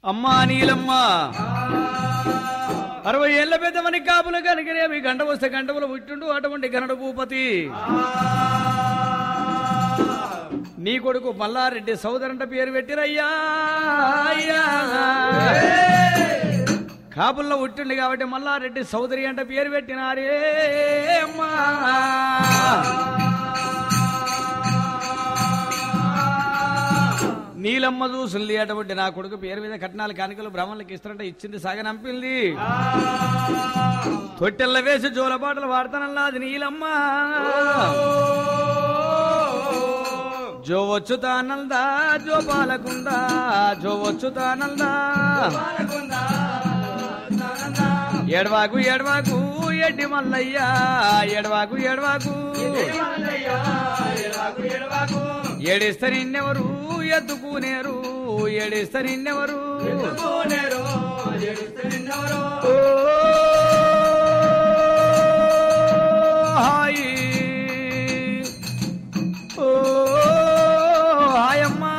అమ్మా నీలమ్మ 60 ఏళ్ల పెద్దమని కాపులు కనుకనేమి గంట వస్తే గంటములు పుట్టిండు అటువంటి గనడు భూపతి నీ కొడుకు మల్లారెడ్డి సోదరంట పేరు పెట్టిరయ్యా కాపుల్లో పుట్టిండు కాబట్టి మల్లారెడ్డి సోదరి అంట పేరు పెట్టినారే అమ్మా నీలమ్మ చూసుంది అటువంటి నా కొడుకు పేరు మీద కట్నాలు కానికలు బ్రాహ్మణులకు ఇస్తారంటే ఇచ్చింది సాగనంపింది తొట్టెల్ల వేసి జోలపాటలు వాడతానల్లా అది నీలమ్మ జో వచ్చుతానందా జో పాలకుందా జో వచ్చుతానందా ఎడవాకు ఎడవాకు ఎడ్డి మల్లయ్యా ఎడవాకు ఎడవాకు ఏడిస్తే నిన్నెవరు ఎత్తుకునేరు ఏడిస్తే నిన్నెవరు హాయ్ ఓ హాయమ్మా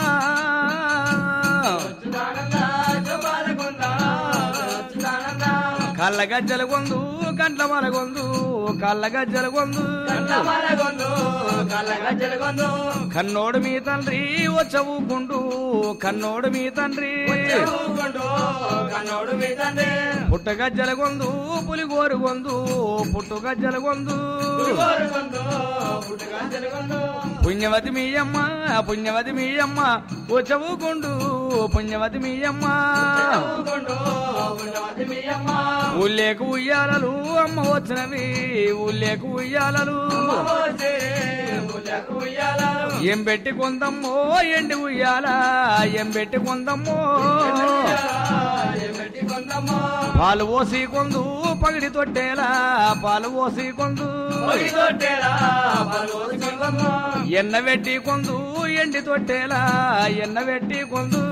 కళ్ళ గజ్జల గొందు కంట్ల మలగొందు కళ్ళ గజ్జల గొందు కన్నోడు మీ తండ్రి వచ్చవుకుండు కన్నోడు మీ తండ్రి పుట్ట గజ్జల గొందు పులిగోరు గొందు పుట్టు గజ్జల గొందు పుణ్యవతి మీ అమ్మ పుణ్యవతి మీ అమ్మ వచ్చవుకుండు పుణ్యవతి మీ అమ్మ ఊళ్ళేకు ఉయ్యాలలు అమ్మ వచ్చినవి ఊళ్ళేకు ఉయ్యాలలు ఏం పెట్టి కొందమ్మో ఎండి ఉయ్యాల ఏం పెట్టి కొందమ్మో పాలు పోసి కొందు పగిడి తొట్టేలా పాలు పోసి కొందు ఎన్న పెట్టి కొందు ఎండి తొట్టేలా ఎన్న పెట్టి కొందు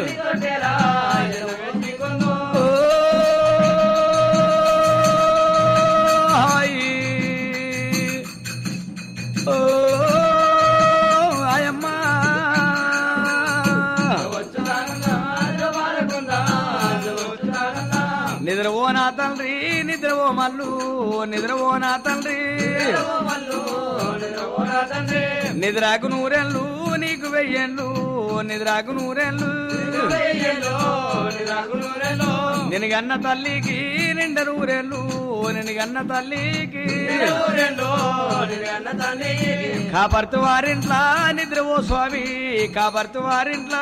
ఆయమ్మా నిద్రవో నా తండ్రి నిద్రవో మల్లు నిద్రవో నా తండ్రి నిద్రాకు నూరెళ్ళు నీకు వెయ్యేళ్ళు నిద్రాకు నూరెళ్ళు నినగన్న తల్లికి నిండ నూరెళ్ళు నినగన్న తల్లికి కాపర్తు వారింట్లా నిద్రవో స్వామి కాపర్తు వారింట్లా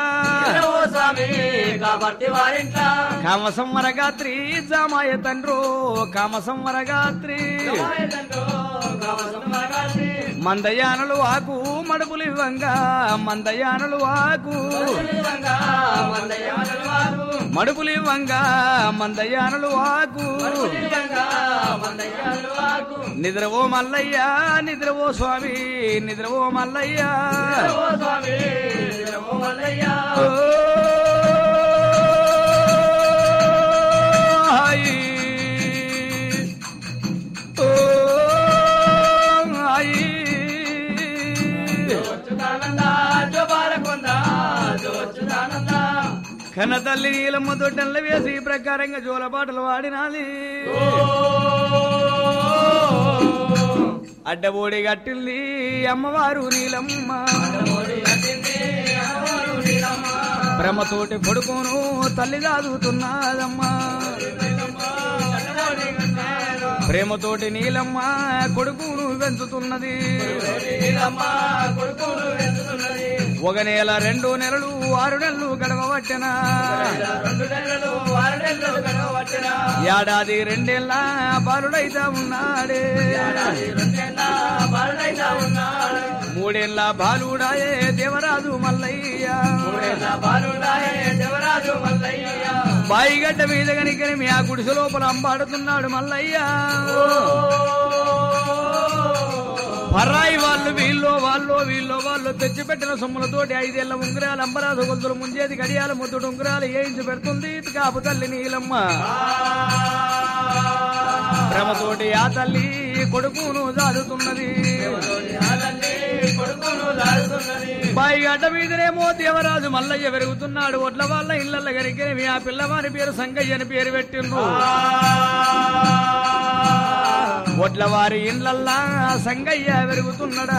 కామ సంవరగాత్రి జామాయ తండ్రో కామ సంవరగాత్రి మందయానులు వాకు మడుపులు ఇవ్వంగా మందయానులు వాకు మడుపులు ఇవ్వంగా మందయానులు వాకు నిద్రవో మల్లయ్యా నిద్రవో స్వామి నిద్రవో మల్లయ్యా కన్న తల్లి నీలమ్మ తొట్టెల్ల వేసి ప్రకారంగా జోలపాటలు వాడినాలి అడ్డబోడి గట్టిల్లి అమ్మవారు నీలమ్మ బ్రహ్మతోటి కొడుకును తల్లి దాదుతున్నదమ్మా ప్రేమతోటి నీలమ్మ కొడుకును పెంచుతున్నది ఒక నెల 2 నెలలు 6 నెలలు గడవబట్టెనా ఏడాది 2 ఏళ్ళ బాలుడైతా ఉన్నాడే 3 ఏళ్ళ బాలుడాయే దేవరాజు మల్లయ్య బాయిగడ్డ మీద కనుకని మీ ఆ గుడిసె లోపల అంబాడుతున్నాడు మల్లయ్య పరాయి వాళ్ళు వీళ్ళు తెచ్చిపెట్టిన సొమ్ములతోటి 5 ఏళ్ల ఉంగరాలు అంబరాజు గొంతులు ముంజేది గడియాల ముద్దుడు ఉంగరాలు వేయించి పెడుతుంది కాపు తల్లి నీలమ్మ భ్రమతోటి ఆ తల్లి కొడుకును జాదుతున్నది బాయిగడ్డ మీదనేమో దేవరాజు మల్లయ్య పెరుగుతున్నాడు. ఒడ్ల వాళ్ళ ఇళ్ళ గరికేవి ఆ పిల్లవారి పేరు సంగయ్య అని పేరు పెట్టిండ్రు. ఒడ్ల వారి ఇళ్ళల్లా సంగయ్య పెరుగుతున్నాడా.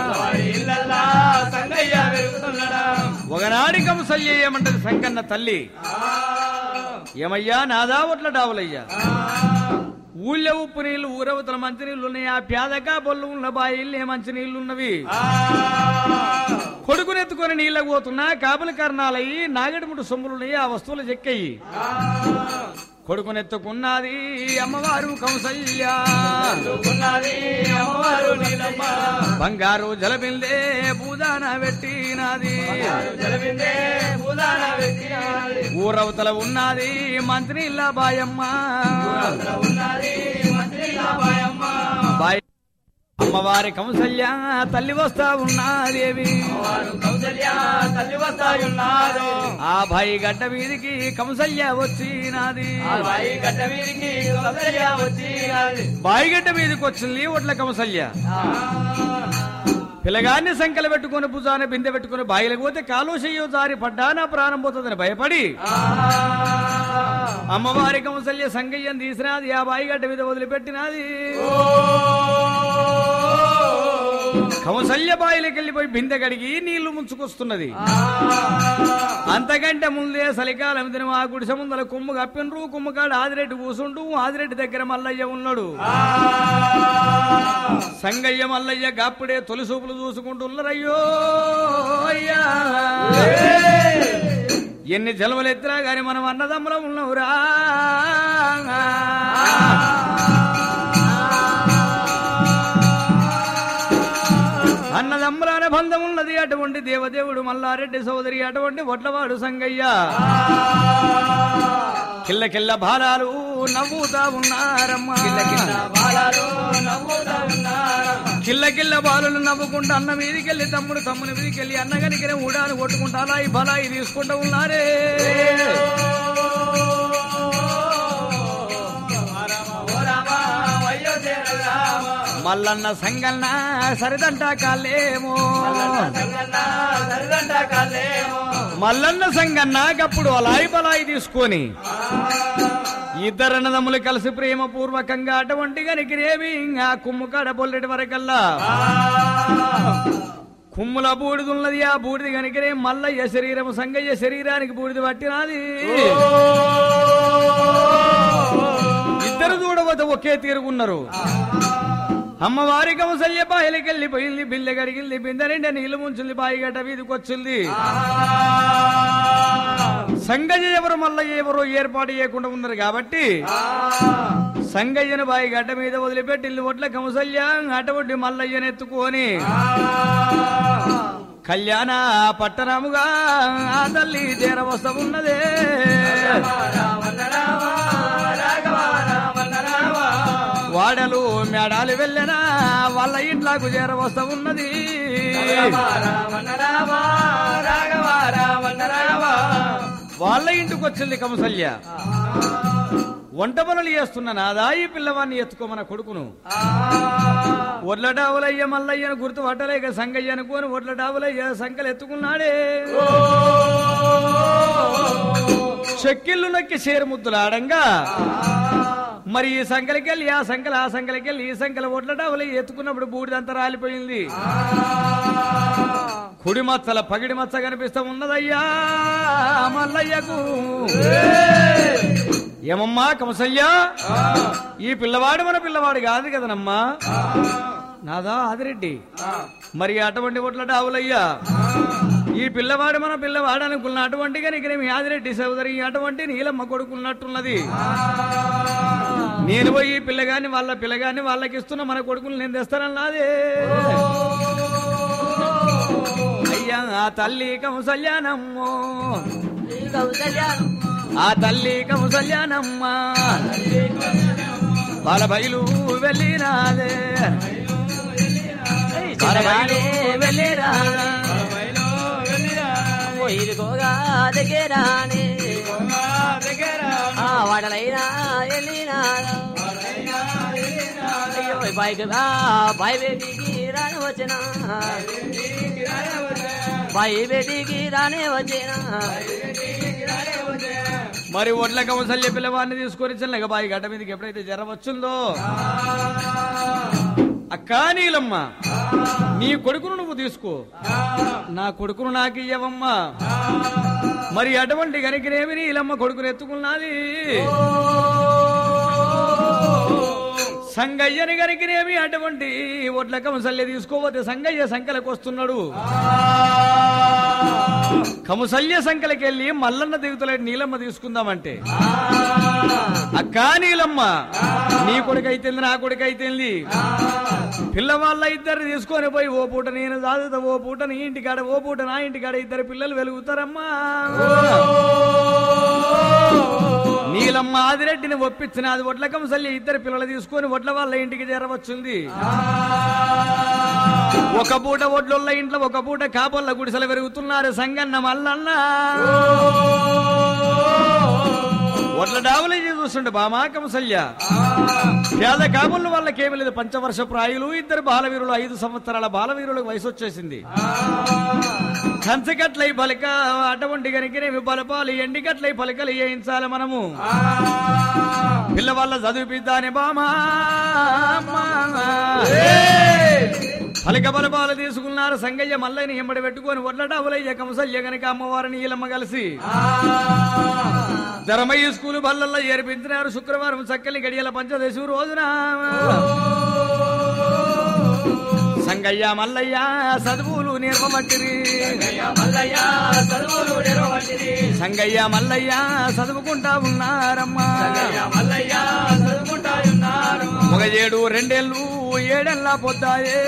ఒకనాడి కంసల్య ఏమంటది సంకన్న తల్లి, ఏమయ్యా నాదా ఒడ్ల డావులయ్యా, ఊళ్ళో ఉప్పు నీళ్లు ఊరవతల మంచి నీళ్లు ఉన్నాయి, ఆ పేదగా బొల్లు ఉన్న బాయిల్లో మంచి నీళ్లున్నవి. కొడుకునెత్తుకొని నీళ్ళకు పోతున్నా కాపుల కర్ణాలయ్యి నాగడిముడు సొమ్ములున్నాయి, ఆ వస్తువులు చెక్కయ్యి. కొడుకునెత్తుకున్నది అమ్మవారు కంసల్య, బంగారు జలబిందే భూదాన పెట్టినది. ఊరవతల ఉన్నది మంత్రిళ్ళ బాయమ్మ, బాయ్ అమ్మవారి కంసల్య తల్లి వస్తా ఉన్నదేవి. ఆ బాయి గడ్డ మీదికి కంసల్య వచ్చినది. బాయి గడ్డ మీదకి వచ్చింది ఒడ్ల కంసల్య. పిల్లగాన్ని సంఖ్యలు పెట్టుకుని భుజాన బిందె పెట్టుకుని బాయిలకు పోతే కాలుష్యో జారి పడ్డా నా ప్రాణం పోతుందని భయపడి అమ్మవారి కంసల్య సంగయ్యం తీసినది, ఆ బాయి గడ్డ మీద వదిలిపెట్టినది. కంసల్య బాయిలకి వెళ్ళిపోయి బిందె కడిగి నీళ్లు ముంచుకొస్తున్నది. అంతకంటే ముందే చలికాలం దినం ఆ గుడిసె ముందల కుమ్ము కప్పినరు. కుమ్మకాడు ఆదిరెడ్డి కూసుంటూ ఆదిరెడ్డి దగ్గర మల్లయ్య ఉన్నాడు. సంగయ్య మల్లయ్య గప్పుడే తొలి సూపులు చూసుకుంటున్నారయ్యో అయ్యా, ఎన్ని జలములు ఎత్తినా గాని మనం అన్నదమ్ములం ఉన్నవురా. అన్నదమ్ముల బంధం ఉన్నది. అటువంటి దేవదేవుడు మల్లారెడ్డి సోదరి, అటువంటి ఒట్లవాడు సంగయ్య. కిల్ల కిల్ల బాలాలు నవ్వుతా ఉన్నారమ్మా, కిల్ల కిల్ల బాలులు నవ్వుకుంటూ అన్న మీదికెళ్ళి తమ్ముని మీదికెళ్ళి అన్నగనికినే ఊడాను కొట్టుకుంటా అలాయి బలాయి తీసుకుంటూ ఉన్నారే. మల్లన్న సంగన్న సరిదంట కాలేమో, మల్లన్న సంగన్న గప్పుడు అలాయి బలాయి తీసుకొని ఇద్దరన్నదమ్ములు కలిసి ప్రేమ పూర్వకంగా అటువంటి గనికిరేమి ఆ కుమ్ముకాడ బొల్లెటి వరకల్లా కుమ్ముల బూడిదున్నది. ఆ బూడిది గనికిరే మల్లయ్య శరీరం సంగయ్య శరీరానికి బూడిది పట్టినది. ఇద్దరు చూడవద్ద ఒకే తీరుగున్నారు. అమ్మవారి కంసల్య బాయిలకెళ్ళిపోయింది, బిల్లె కడిగింది, బిందె నిండా నీళ్లు ముంచుంది, బాయి గడ్డ వీధికొచ్చింది. సంగయ్య ఎవరు మల్లయ్య ఎవరో ఏర్పాటు చేయకుండా ఉన్నారు కాబట్టి సంగయ్యను బాయి గడ్డ మీద వదిలిపెట్టి ఇల్లు ఒట్ల కంసల్య అటువంటి మల్లయ్యను ఎత్తుకొని కళ్యాణ పట్టణముగా ఆ తల్లి చేరవస్త ఉన్నదే. వాడలు మేడాలు వెళ్ళనా వాళ్ళ ఇంట్లోకి చేరవస్త ఉన్నది. వాళ్ళ ఇంటికి వచ్చింది కంసల్య. వంట పనులు చేస్తున్న నాదా ఈ పిల్లవాడిని ఎత్తుకోమన కొడుకును. ఒడ్ల డావులయ్య మల్లయ్యను గుర్తు పట్టలేక సంగయ్య అనుకోని ఒడ్ల డావులయ్య సంకలు ఎత్తుకున్నాడే. చెక్కిళ్ళు నొక్కి చేరు ముద్దులాడంగా మరి ఈ సంకలకెళ్ళి ఆ సంకల, ఆ సంకలకెళ్ళి ఈ సంకల ఒడ్ల డావులయ్య ఎత్తుకున్నప్పుడు బూడిదంతా రాలిపోయింది. కుడి మచ్చల పగిడి మచ్చ కనిపిస్తా ఉన్నదయ్యా మల్లయ్యకు. ఏమమ్మా కంసల్య, ఈ పిల్లవాడు మన పిల్లవాడు కాదు కదనమ్మా నాదా ఆదిరెడ్డి. మరి అటువంటి ఒట్ల డావులయ్యా ఈ పిల్లవాడు మన పిల్లవాడు అనుకున్న అటువంటి కనుక మీ ఆదిరెడ్డి సోదరి అటువంటి నీలమ్మ కొడుకున్నట్టున్నది. నేను పోయి పిల్లగాని వాళ్ళ పిల్లగాని వాళ్ళకి ఇస్తున్న మన కొడుకులు నేను తెస్తానన్నాదే. అయ్యా ఆ తల్లి కంసల్యానమ్మో, ఆ తల్లి కంసల్యానమ్మ వాళ్ళ బయలు వెళ్ళినాదే, వెళ్ళిరా ఇదిగోగా దగ్గరానే వాడలైనా వెళ్ళినా అయ్యో బాయ్ బాయ్ బేబీకి రాని వచ్చిన బాయి బేటికి రానే వచ్చేనా మరి ఒడ్ల కౌసల్య పిల్లవాడిని తీసుకొని చిన్నగా బాయి గడ్డ మీదకి ఎప్పుడైతే జ్వరం వచ్చిందో అక్కా నీలమ్మ నీ కొడుకును నువ్వు తీసుకో నా కొడుకును నాకు ఇయ్యవమ్మా మరి అటువంటి గనికినేమి నీలమ్మ కొడుకును ఎత్తుకున్నది సంగయ్యని గనికినేమి అటువంటి ఒడ్ల కౌసల్య తీసుకోపోతే సంగయ్య సంకలకు వస్తున్నాడు కౌసల్య సంకలకెళ్ళి మల్లన్న దిగుతలేడు నీలమ్మ తీసుకుందామంటే అక్కా నీలమ్మ నీ కొడుకైతేంది నా కొడుకైతేంది పిల్లవాళ్ళ ఇద్దరు తీసుకొని పోయి ఓ పూట నేను చదువుతా ఓ పూట నీ ఇంటికాడ ఓ పూట నా ఇంటికాడ ఇద్దరు పిల్లలు వెలుగుతారమ్మా నీలమ్మ ఆదిరెడ్డిని ఒప్పించిన అది ఒడ్ల కంసల్లి ఇద్దరు పిల్లలు తీసుకొని ఒడ్ల వాళ్ళ ఇంటికి చేరవచ్చుంది ఒక పూట ఒడ్ల ఇంట్లో ఒక పూట కాపొల్ల గుడిసెలు పెరుగుతున్నారు సంగన్న మల్లన్న ఒడ్ల డావులే చూస్తుండే బామా కంసల్య పేద కాపుల వాళ్ళకేమీ లేదు పంచవర్ష ప్రాయులు ఇద్దరు బాలవీరులు 5 సంవత్సరాల బాలవీరులకు వయసు వచ్చేసింది కంచగట్లై పలక అటువంటి గనికినేమి బలపాలు ఎండిగట్లై పలకలు వేయించాలి మనము పిల్లవాళ్ళ చదివిద్దాని బామా పలక బలపాలు తీసుకున్నారు సంగయ్య మల్లయ్యని ఎంబడి పెట్టుకొని ఒడ్ల డావులయ్య కంసల్య గనక అమ్మవారిని ఈలమ్మ కలిసి ధర్మయ్య స్కూలు బల్లల్లో ఏర్పించినారు శుక్రవారం చక్కలి గడియల పంచదశి రోజున సంగయ్య మల్లయ్య చదువులు నేర్పబట్టిరి సంగయ్య మల్లయ్య చదువుకుంటా ఉన్నారమ్మా ఒక 7 2 7 పొద్దాయే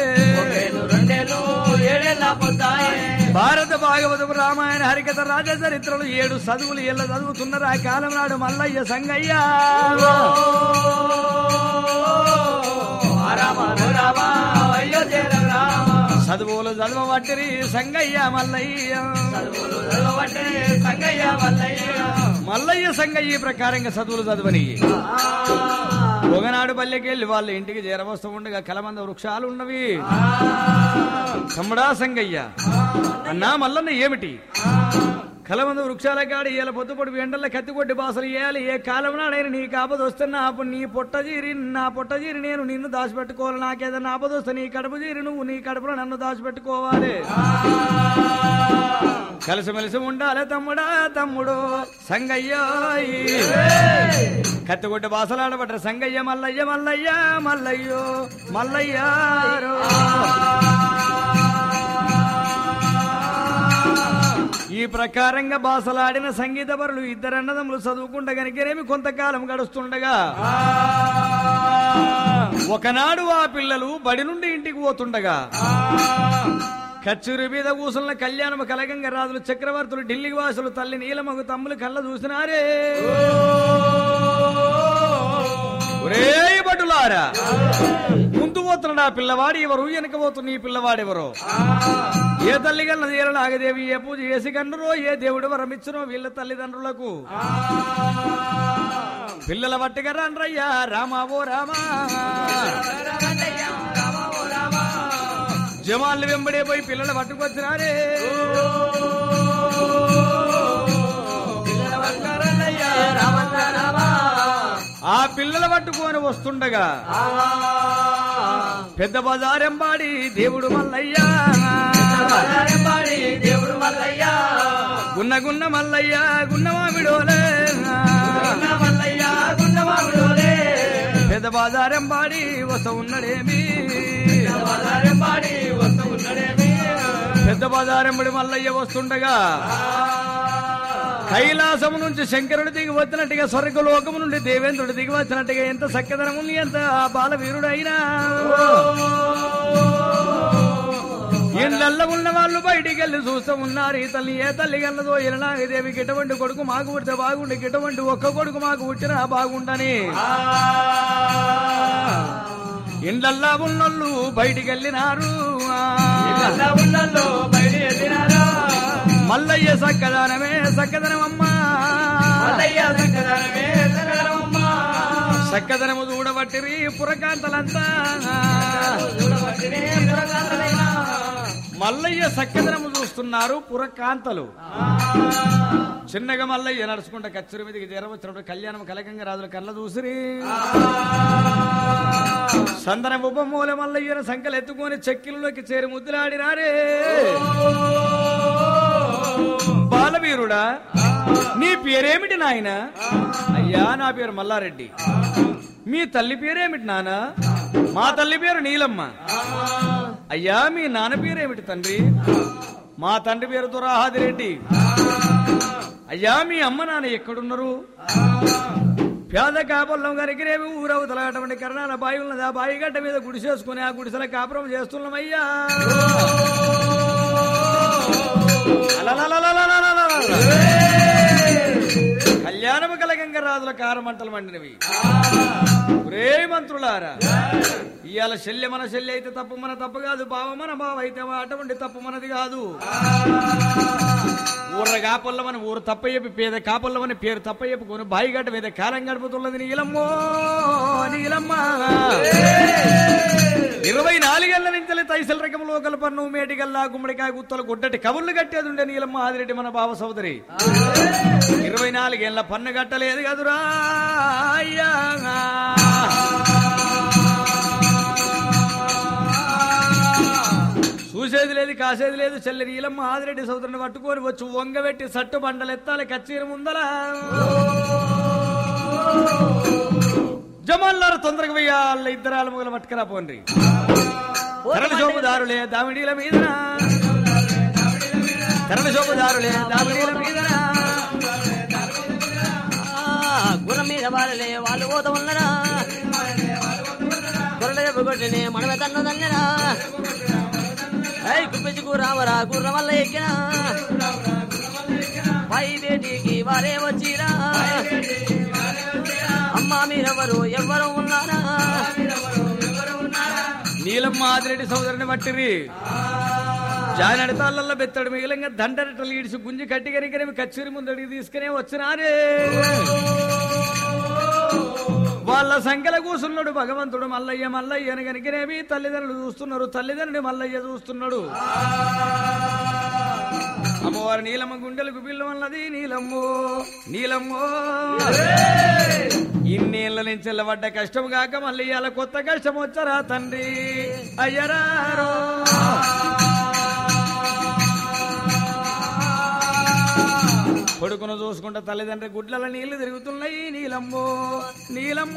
భారత భాగవతం రామాయణ హరికథ రాజచరిత్రలు 7 చదువులు ఎల్ల చదువుతున్నారు ఆ కాలం నాడు మల్లయ్య సంగయ్య చదువులు చదవబట్టిరి సంగయ్య మల్లయ్య మల్లయ్య సంగయ్య ఈ ప్రకారంగా చదువులు చదవని ఒకనాడు పల్లెకెళ్ళి వాళ్ళ ఇంటికి చేరవస్తూ ఉండగా కలమంద వృక్షాలు ఉన్నవి తమ్ముడా సంగయ్య అన్నా మల్లన్న ఏమిటి కలమంద వృక్షాల కాడి ఇలా పొద్దుపొడి ఎండల్లో కత్తికొట్టి బాసలు వేయాలి ఏ కాలం నాడైనా నీకు ఆపద వస్తున్నా అప్పుడు నీ పొట్టజీరి నేను నిన్ను దాచిపెట్టుకోవాలి నాకేదన్నా ఆపద వస్తే నీ కడుపు జీరి నువ్వు నీ కడుపులో నన్ను దాచిపెట్టుకోవాలి కలిసిమెలిసి ఉండాలి తమ్ముడా తమ్ముడు సంగయ్య కత్తికొట్టి బాసలు ఆడబట్టారు సంగయ్య మల్లయ్య మల్లయ్య మల్లయ్యో మల్లయ్య ఈ ప్రకారంగా బాసలాడిన సంగీత పరులు ఇద్దరు అన్నదమ్ములు చదువుకుంటా గనికేనేమి కొంతకాలం గడుస్తుండగా ఒకనాడు ఆ పిల్లలు బడి నుండి ఇంటికి పోతుండగా కచ్చూరి మీద కూసున్న కళ్యాణము కలగంగ రాజులు చక్రవర్తులు ఢిల్లీ వాసులు తల్లి నీలమగు తమ్ములు కళ్ళ చూసినారే ఒరే బటులారా ముందు పోతున్నాడు ఆ పిల్లవాడు ఎవరు వెనక పోతున్న ఈ పిల్లవాడెవరో ఏ తల్లి కన్నది ఏ నాగదేవి ఏ పూజ చేసి కన్నురో ఏ దేవుడు వరమిచ్చునో వీళ్ళ తల్లిదండ్రులకు పిల్లల వట్టిగా రండ్రయ్యా రామావో రామా జమాన్లు వెంబడే పోయి పిల్లలు పట్టుకొచ్చినారే ఆ పిల్లల పట్టుకొని వస్తుండగా పెద్ద బజారెంబాడి దేవుడు మల్లయ్యా గున్న మల్లయ్య గున్నమామిడోలే పెద్ద బజారెంబాడి వస్త ఉన్నడేమి పెద్ద బజారెంబడి మల్లయ్య వస్తుండగా కైలాసము నుంచి శంకరుడు దిగి వచ్చినట్టుగా స్వర్గలోకము నుండి దేవేంద్రుడు దిగి వచ్చినట్టుగా ఎంత సఖ్యతనం ఉంది ఎంత బాలవీరుడైనా ఇళ్ళల్లో ఉన్న వాళ్ళు బయటికి వెళ్ళి చూస్తూ ఉన్నారు ఈ తల్లి ఏ తల్లి గల్లదో ఇలాగదేవికి ఎటువంటి కొడుకు మాకు పుడితే బాగుండి ఎటువంటి ఒక్క కొడుకు మాకు పుట్టినా బాగుండని ఇళ్ళల్లో ఉన్నోళ్ళు బయటికి వెళ్ళినారు మల్లయ్య సక్కదనమే సక్కదనమమ్మా సక్కదనము చూడబట్టిరి పురకాంతలంతా మల్లయ్య సక్కదనము చూస్తున్నారు పురకాంతలు. చిన్నగా మల్లయ్య నడుచుకుంటే కచ్చూరి మీదకి జ్వరం వచ్చినప్పుడు కళ్యాణం కలకంగా రాజుల కళ్ళ చూసిరి. సందన ఉపమూల మల్లయ్యను సంకలు ఎత్తుకొని చెక్కిలలోకి చేరి ముద్దులాడినారే. బాలవీరుడా, నీ పేరేమిటి నాయన? అయ్యా, నా పేరు మల్లారెడ్డి. మీ తల్లి పేరేమిటి నాన్న? మా తల్లి పేరు నీలమ్మ. అయ్యా, మీ నాన్న పేరేమిటి తండ్రి? మా తండ్రి పేరు దురాహాదిరెడ్డి. అయ్యా, మీ అమ్మ నాన్న ఎక్కడున్నారు? పేద కాపల్లం గారికి ఊరవుతలటువంటి కరణాల బావి ఉన్నది. ఆ బావి గడ్డ మీద గుడిసేసుకుని ఆ గుడిసెల కాపురం చేస్తున్నామయ్యా. కళ్యాణము కలగంగ రాజుల కారమంటలు మండినవి. ఒరే మంత్రులారా, ఇవాళ శల్య మన శల్య అయితే తప్పు మన తప్పు కాదు, బావ మన బావ అయితే అటువంటి తప్పు మనది కాదు. ఊర్ర కాపల్లమని ఊరు తప్ప చెప్పి పేద కాపల్లమని పేరు తప్ప చెప్పుకొని బాయిగడ్డ మీద కాలం గడుపుతున్నది నీలమ్మో నీలమ్మ. 24 ఏళ్ల నుంచి తైసల రకం లోకల పన్ను మేటిగల్లా గుమ్మడికాయ గుత్తలు గుడ్డటి కబుర్లు కట్టేది ఉండే నీలమ్మ ఆదిరెడ్డి మన బావ సోదరి. 24 ఏళ్ల పన్ను కట్టలేదు కదురా. చూసేది లేదు, కాసేది లేదు. చెల్లి నీలమ్మ ఆదిరెడ్డి సోదరుని పట్టుకొని వచ్చి వంగబెట్టి సట్టు బండలు ఎత్తాలి కచ్చీర ముందల. జమాల్లారు తొందరగా వెయ్యాల ఇద్దరాల మొగల పట్టుకరా పోండి. తెరల శోభదారులే దామిడీల మీదన, తెరల శోభదారులే దామిడీల మీదన. గుర్రం మీద వాళ్ళలే వాళ్ళు పోత ఉన్నరా, గుర్రల దెబ్బ కొట్టినే మనమే తన్ను తన్నరా. గుప్పించుకు రావరా గుర్రం వల్ల ఎక్కినా, పై బేటికి వారే వచ్చిరా. అమ్మా మీరెవరు ఎవ్వరు ఉన్నారా? నీలమ్మ ఆదిరెడ్డి సోదరుని పట్టిరి. జానడతాళ్ళల్లో బెత్తడు మిగిలంగా దండరటలు ఈడిసి గుంజి కట్టి కనికనేమి కచ్చూరి ముందడికి తీసుకునే వచ్చినారే. వాళ్ళ సంఖ్యల కూసున్నాడు భగవంతుడు మల్లయ్య. మల్లయ్యను కనుకనేమి తల్లిదండ్రులు చూస్తున్నారు, తల్లిదండ్రుని మల్లయ్య చూస్తున్నాడు. అమ్మవారి నీలమ్మ గుండెలకు బిల్లు అన్నది నీలమ్మో నీలమ్మో. ఇన్నేళ్ల నుంచి పడ్డ కష్టం కాక మళ్ళీ ఇలా కొత్త కష్టం వచ్చారా తండ్రి అయ్యరారో. కొడుకును చూసుకుంటా తల్లిదండ్రి గుడ్ల నీళ్లు తిరుగుతున్నాయి నీలమ్మో నీలమ్మ.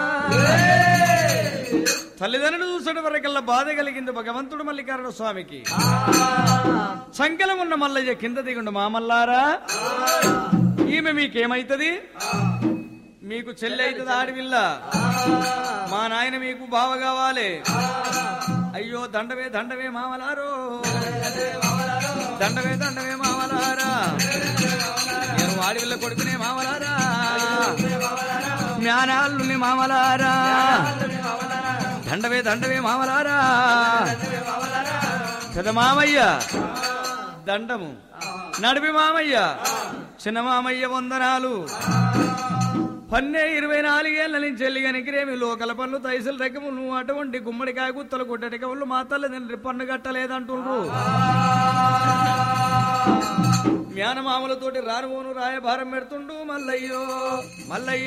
తల్లిదండ్రులు చూసే వరకల్లా బాధ కలిగింది భగవంతుడు మల్లికార్జున స్వామికి. సంకలం ఉన్న మల్లయ్య కింద దిగుండు మామల్లారా, ఈమె మీకేమైతుంది? మీకు చెల్లి అవుతుంది ఆడవిల్ల, మా నాయన మీకు బావ కావాలి. అయ్యో దండవే దండవే మామలారో, దండవే దండవే మామలారా. నేను ఆడవిల్ల కొడుకునే మామలారా, జ్ఞానాల్లుని మామలారా. దండవే దండవే మామలారా. పెద్ద మామయ్య దండము, నడిపి మామయ్య చిన్న మామయ్య వందనాలు. 24 ఏళ్ల నుంచి ఎల్లిగనికిరేమి లోకల పనులు తైసలు రకము. నువ్వు అటువంటి గుమ్మడికాయ గుత్తలు గుడ్డటి కవులు మా తల్లిదండ్రి పన్ను కట్టలేదంటుండ్రు. జ్ఞానమామలతోటి రానువోను రాయభారం పెడుతుండు మల్లయ్యో మల్లయ్య.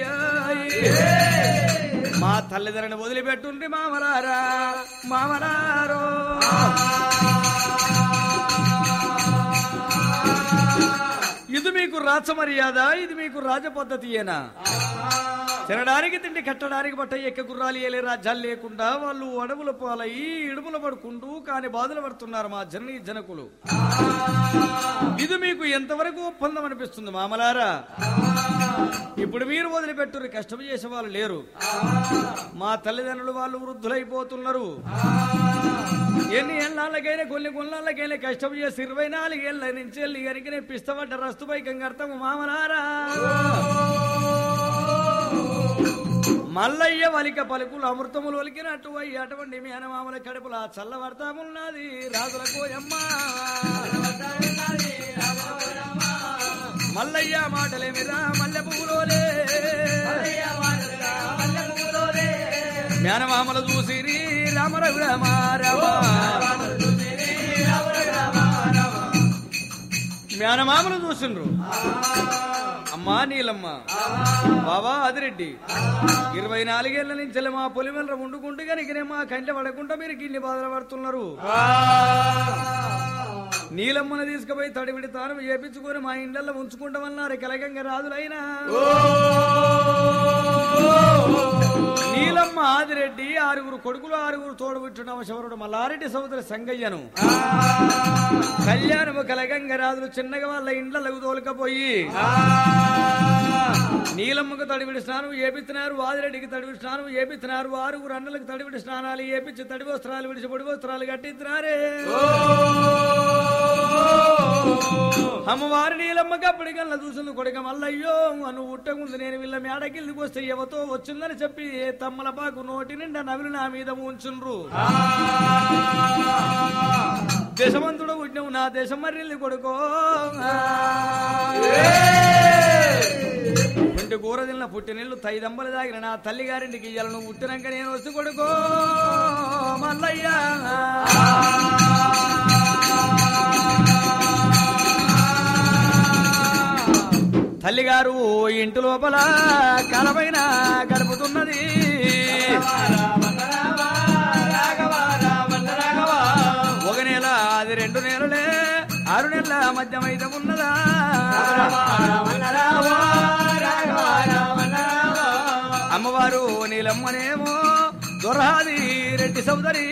మా తల్లిదండ్రిని వదిలిపెట్టుండ్రి మామలారా మామలారో. ఇది మీకు రాచ మర్యాద, ఇది మీకు రాజ పద్ధతియేనా? తినడానికి తిండి, కట్టడానికి బట్ట, ఎక్క గుర్రాలు ఏలే రాజ్యాలు లేకుండా వాళ్ళు అడవుల పాలయ్యి ఇడుముల పడుకుంటూ కాని బాధలు పడుతున్నారు మా జనకులు. ఇది మీకు ఎంతవరకు ఒప్పందం అనిపిస్తుంది మామలారా? ఇప్పుడు మీరు వదిలిపెట్టురు, కష్టం చేసే వాళ్ళు లేరు. మా తల్లిదండ్రులు వాళ్ళు వృద్ధులైపోతున్నారు. ఎన్ని ఏళ్ళకైనా కొన్ని కొన్నాళ్ళకైనా కష్టం చేసి 24 ఏళ్ళ నుంచి వెళ్ళి గరికి పిస్తపడ్డ రస్తుపైకం కడతాము మామలారా. మల్లయ్య వలిక పలుకులు అమృతములు ఒలికినట్టు అయ్యి అటువంటి మీ అనమామల కడుపులా చల్లబడతామున్నది రాజుల కోయమ్మ. మల్లయ్య మాటలేమిరా మల్లె పువ్వులోలే, మేనమామలు చూసిరి రామ రఘు రామ రామ. మేనమామలు చూసిండ్రు. అమ్మా నీలమ్మ, బాబా ఆదిరెడ్డి 24 ఏళ్ల నుంచి మా పొలిమెల్ల వండుకుంటూ కనుకనే మా కంట పడకుండా మీరు గిన్ని బాధలు పడుతున్నారు. నీలమ్మను తీసుకుపోయి తడివిడి తాను చేపించుకొని మా ఇండ్లలో ఉంచుకుంటామన్నారు కలగంగ రాజులైనా. నీలమ్మ ఆదిరెడ్డి 6 కొడుకులు 6 తోడుబుట్టిన శవరుడు మల్లారెడ్డి సోదరి సంగయ్యను కళ్యాణము కలగంగ రాజులు చిన్నగా వాళ్ళ ఇండ్లకు తోలుకపోయి నీలమ్మకు తడివిడి స్నానం ఏపిస్తున్నారు, ఆదిరెడ్డికి తడివిడి స్నానం ఏపిస్తున్నారు, 6 అన్నలకు తడివిడి స్నానాలు ఏపించి తడి వస్త్రాలు విడిచి పొడి వస్త్రాలు కట్టిస్తున్నారే. అమ్మవారి నీలమ్మకి అప్పటికల్లా చూసింది కొడుక మల్లయ్యో నువ్వు ఉట్టకుంది నేను వీళ్ళ మేడకిల్లికి వస్తే ఎవతో వచ్చిందని చెప్పి తమ్మలపాకు నోటి నిండా నవిలు నా మీద ఉంచుండ్రు. దేశమంతుడు ఉట్టినవు నా దేశం మర్రిల్లి కొడుకో, ఇంటి కూర తిన్న పుట్టినీళ్ళు తైదంబలు దాగిన నా తల్లి గారింటికి ఇయ్యాల నువ్వు పుట్టినాక నేను వచ్చి కొడుకో మల్లయ్య. తల్లిగారు ఇంటి లోపల కాలమైన గడుపుతున్నది. ఒక నెల అది 2 నెలలే 6 నెలల మధ్యమైతే ఉన్నదా. అమ్మవారు నీలమ్మనేమో దొరహాది రెడ్డి సోదరి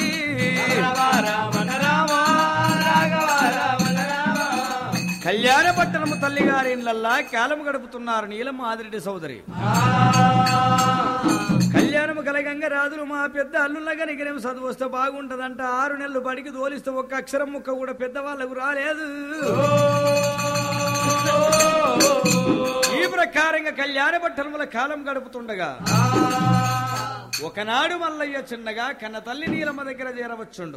కళ్యాణ పట్టణము తల్లిగారి ఇళ్లల్లా కాలము గడుపుతున్నారు నీలమ్మ ఆదిరెడ్డి సోదరి. కళ్యాణము కలగంగ రాజులు మా పెద్ద అల్లుళ్ళగా నిగరేం చదువు వస్తే బాగుంటదంట. 6 నెలలు బడికి తోలిస్తే ఒక్క అక్షరం ముక్క కూడా పెద్దవాళ్లకు రాలేదు. ఈ ప్రకారంగా కళ్యాణ పట్టణముల కాలం గడుపుతుండగా ఒకనాడు మల్లయ్య చిన్నగా కన్న తల్లి నీలమ్మ దగ్గర చేరవచ్చుండు.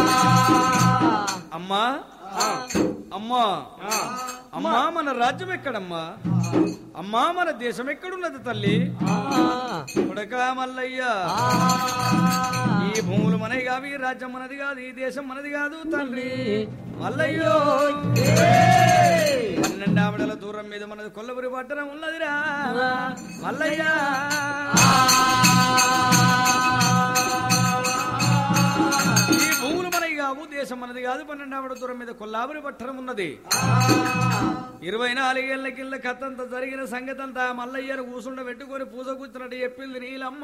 అమ్మా అమ్మా అమ్మా మన రాజ్యం ఎక్కడమ్మా, అమ్మా మన దేశం ఎక్కడున్నది తల్లి. కొడక మల్లయ్య, ఈ భూములు మనది కాదు, ఈ రాజ్యం మనది కాదు, ఈ దేశం మనది కాదు తండ్రి. మల్లయ్యో 12 ఆవిడల దూరం మీద మనది కొల్లపురి పట్టణం ఉన్నదిరా మల్లయ్య. ఈ భూములు మనవి కావు, దేశం మనది కాదు, 12 ఆవిడ దూరం మీద కొల్లాపురి పట్టణం ఉన్నది. 24 ఏళ్ల కింద కథంతా జరిగిన సంగతంతా మల్లయ్యను కూసుండ పెట్టుకొని పూజ కూర్చున్నట్టు చెప్పింది నీలమ్మ.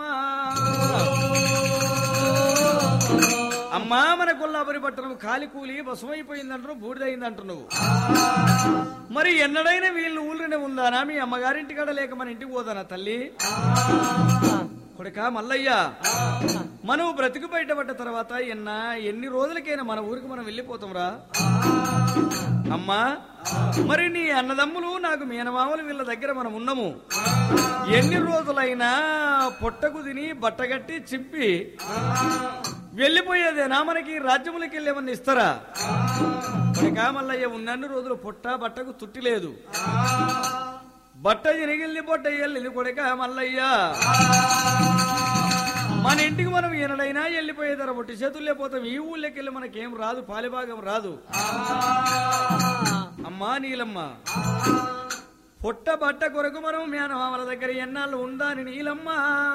అమ్మా మన కొల్లాపురి పట్టణం కాలి కూలి బసమైపోయిందంటున్నావు, బూడిదైందంటున్నావు. మరి ఎన్నడైనా వీళ్ళు ఊళ్ళోనే ఉందానా, మీ అమ్మగారింటి కాడ లేక మన ఇంటికి పోదానా తల్లి. కొడుక మల్లయ్య, మనం బ్రతికి బయటపడ్డ తర్వాత ఎన్ని రోజులకైనా మన ఊరికి మనం వెళ్ళిపోతాంరా. అమ్మా మరి నీ అన్నదమ్ములు నాకు మీనమామలు వీళ్ళ దగ్గర మనం ఉన్నాము. ఎన్ని రోజులైనా పొట్టకు తిని బట్టగట్టి చింపి వెళ్ళిపోయేదేనా, మనకి రాజ్యములకి వెళ్ళేమన్నా ఇస్తారా. కొడుక మల్లయ్య, ఉన్నన్ని రోజులు పొట్ట బట్టకు తుట్టి లేదు, బట్ట తిరిగిల్లి పొట్ట వెళ్ళి కొడుక మల్లయ్య. మన ఇంటికి మనం ఎనడైనా వెళ్ళిపోయేదర పొట్టి చేతుల్లో పోతాం. ఈ ఊళ్ళోకి వెళ్ళి మనకేం రాదు, పాలిభాగం రాదు. అమ్మా నీలమ్మ, పొట్ట బట్ట కొరకు మనం మేనమామల దగ్గర ఎన్నాళ్ళు ఉండాలి నీలమ్మ.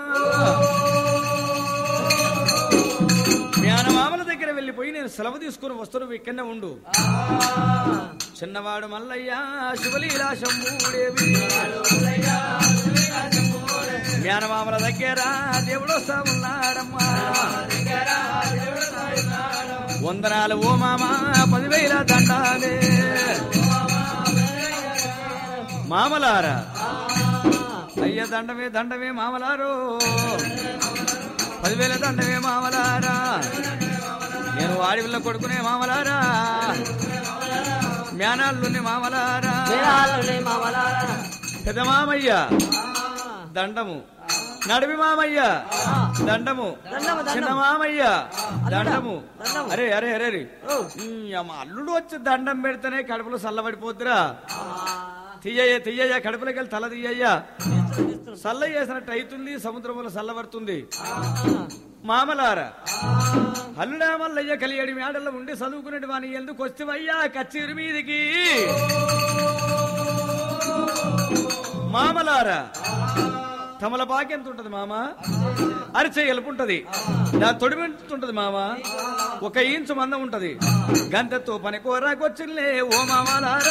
మేనమామల దగ్గర వెళ్ళిపోయి నేను సెలవు తీసుకుని వస్తువు ఇక్కడనే ఉండు. చిన్నవాడు మల్లయ్య శివలీలా శంభూడేవి మేనమామల దగ్గర దేవుడు వస్తా ఉన్నాడమ్మా. వందనాలు ఓ మామ 10,000 దండాలే మామలారా. అయ్య దండమే దండమే మామలారో, 10,000 దండమే మామలారా. నేను వాడివిల్ల కొడుకునే మామలారా, మేనాళ్ళుని మామలారా. పెద్ద మామయ్య దండము, నడివి మామయ్య దండము, చిన్న మామయ్య దండము. అరే అరే అరే అరే అల్లుడు వచ్చి దండం పెడితేనే కడుపులో చల్లబడిపోద్దురా. తీయ్య తీయ్య కడుపులోకి వెళ్ళి తల తీయ్యా. సల్ల చేసినట్టు అవుతుంది, సముద్రంలో సల్లబడుతుంది. మామలార అల్లుడా మల్లయ్య కలియడి మేడల్లో ఉండి చదువుకునేటి వాని ఎందుకు వస్తేవయ్యా కచ్చీరు మీదికి? మామలారా తమలపాకి ఎంత ఉంటది మామ? అరిచే ఎలుపుంటది, దాని తొడిమెంటుంటది మామ, 1 ఇంచు మందం ఉంటది. గంతతో పని కూరకొచ్చిలే ఓ మామలారా,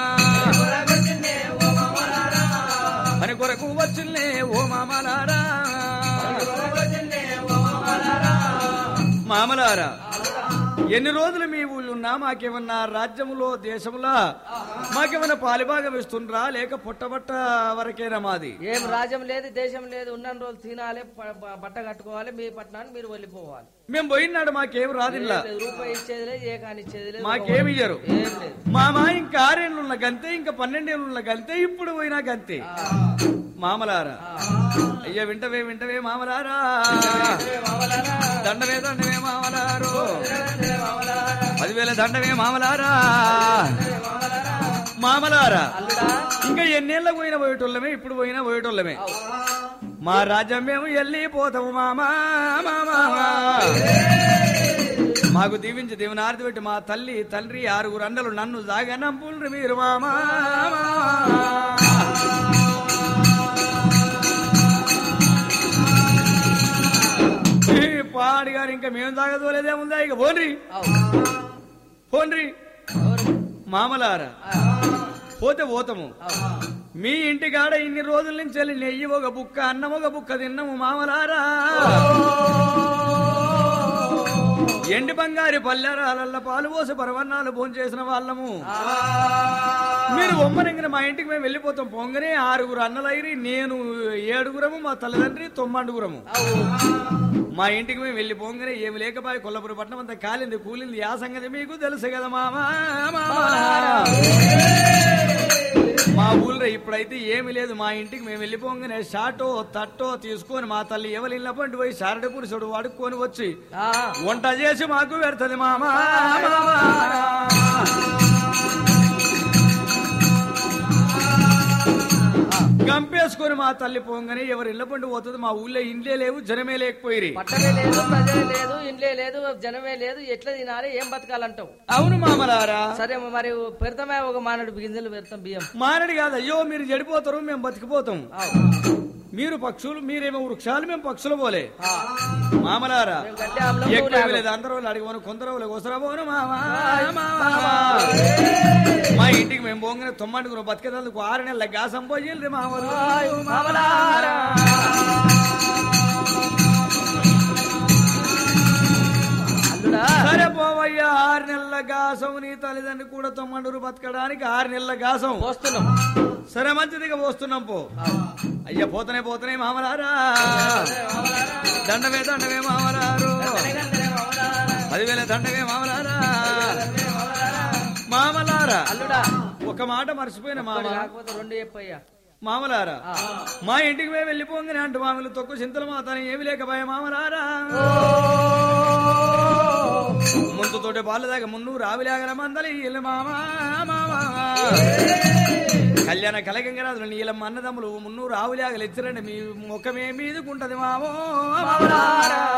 పని కొరకు వచ్చిలే ఓ మామలారా. మామలారా ఎన్ని రోజులు మీ ఊళ్ళున్నా మాకేమన్నా రాజ్యములో దేశంలో మాకేమన్నా పాలిభాగం ఇస్తుండ్రా, లేక పుట్టబట్ట వరకేనా మాది? ఏం రాజ్యం లేదు, దేశం లేదు. ఉన్న రోజులు తినాలి, బట్ట కట్టుకోవాలి, మీ పట్టణాన్ని మీరు వెళ్ళిపోవాలి. మేము పోయినాడు మాకేం రాదిల్లా, రూపాయి ఇచ్చేది లేదు, ఏ కాని ఇచ్చేది లేదు, మాకేమి ఇయ్యరు. ఏం లేదు. మామ ఇంకా 6 ఏళ్ళున్న గంతే, ఇంకా 12 ఏళ్ళున్న గంతే, ఇప్పుడు పోయినా గంతే. మామలారా అయ్యా వింటవే మామలారా, దండవే మామలారు, 10,000 దండవే మామలారా. మామలారా ఇంకా ఎన్నేళ్ళ పోయినా పోయేటోళ్ళమే, ఇప్పుడు పోయినా పోయేటోళ్ళమే. మా రాజ్యం మేము వెళ్ళిపోతాము మామా. మాకు దీవించి దీవెనార్తి పెట్టి మా తల్లి తండ్రి 6 అండలు నన్ను జాగనంపుల్రి మీరు మామా. పాడి గారు ఇంకా మేము తాగదోలేదేముందా? ఇక పోన్రి మామలారా, పోతే పోతాము. మీ ఇంటికాడ ఇన్ని రోజుల నుంచి వెళ్ళి నెయ్యి 1 బుక్క, అన్నం 1 బుక్క తిన్నాము మామలారా. ఎండి బంగారి పల్లెరాలల్ల పాలు పోసి పరవన్నాలు భోంచేసిన వాళ్ళము. మీరు ఒమ్మనంగిన మా ఇంటికి మేము వెళ్ళిపోతాం. పొంగనే 6 అన్నలైరి, నేను 7 మా తల్లిదండ్రి 9 మా ఇంటికి మేము వెళ్ళి పోంగనే ఏమి లేకపోయి కొల్లపురి పట్టణం అంతా కాలింది కూలింది. ఆ సంగతి మీకు తెలుసు కదా మామా. మా ఊళ్ళో ఇప్పుడైతే ఏమి లేదు. మా ఇంటికి మేము వెళ్ళిపోగానే షాటో తట్టో తీసుకొని మా తల్లి ఎవరి ఇళ్ళ పండి పోయి సారడి పురుషుడు వాడుకొని వచ్చి వంట చేసి మాకు పెడుతుంది మామా. గంపేసుకొని మా తల్లి పోగానే ఎవరి ఇళ్ళ పండు పోతుంది. మా ఊళ్ళో ఇండ్లే లేవు, జనమే లేకపోయి, పట్టమే లేదు, ప్రజలే లేదు, ఇండ్లే లేదు, జనమే లేదు. ఎట్లా తినాలి, ఏం బతకాలంటావు? అవును మామలారా. సరే మరి పెడతామే, 1 మానడు గింజలు పెడతాం, బియ్యం. మానడు కాదు, అయ్యో మీరు చెడిపోతారు, మేము బతికిపోతాం. మీరు పక్షులు, మీరేమో వృక్షాలు, మేము పక్షులు పోలే. మామలారా ఎక్కువ లేదు, అందరూ అడిగను, కొందరు వసరబోను మామా. మా ఇంటికి మేము పోగానే 9 బతికేందుకు 6 నెలల గాసం పోయింది మామలారా. సరే పోవయ్యా, 6 నెలల గాసం. నీ తల్లిదండ్రులు కూడా 9 బతకడానికి 6 నెలల గాసం పోస్తున్నాం. సరే మంచిదిగా పోస్తున్నాం. పో అయ్యా, పోతనే మామలారా, దండమే మామలారు, 10,000 దండమే మామలారా. మామలారా ఒక మాట మర్చిపోయిన మామ, మామలారా మా ఇంటికి మేము వెళ్ళిపోగానే అంటూ మామూలు తొక్కు చింతలు మాతాను ఏమి లేకపోయా మామలారా. ముందుతోటి బాలు దాకా 300 ఆవిలాగల మందలి ఇల్లు మామా. కళ్యాణ కలగంగరాజులు నీలమ్మ అన్నదమ్ములు 300 ఆవులాగలు ఇచ్చిరండి. మీ ముఖమే మీదకుంటది మామో.